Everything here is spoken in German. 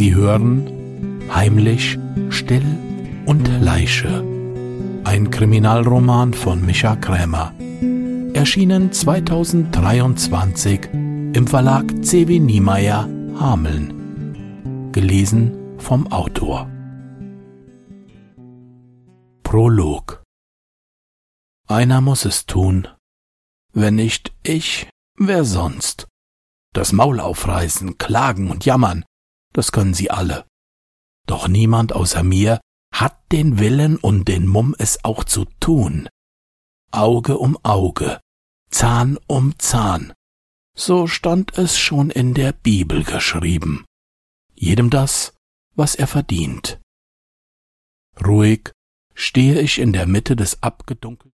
Sie hören Heimlich, still und Leiche. Ein Kriminalroman von Micha Krämer. Erschienen 2023 im Verlag C.W. Niemeyer, Hameln. Gelesen vom Autor. Prolog. Einer muss es tun. Wenn nicht ich, wer sonst? Das Maul aufreißen, klagen und jammern, das können sie alle. Doch niemand außer mir hat den Willen und den Mumm, es auch zu tun. Auge um Auge, Zahn um Zahn, so stand es schon in der Bibel geschrieben. Jedem das, was er verdient. Ruhig stehe ich in der Mitte des abgedunkelten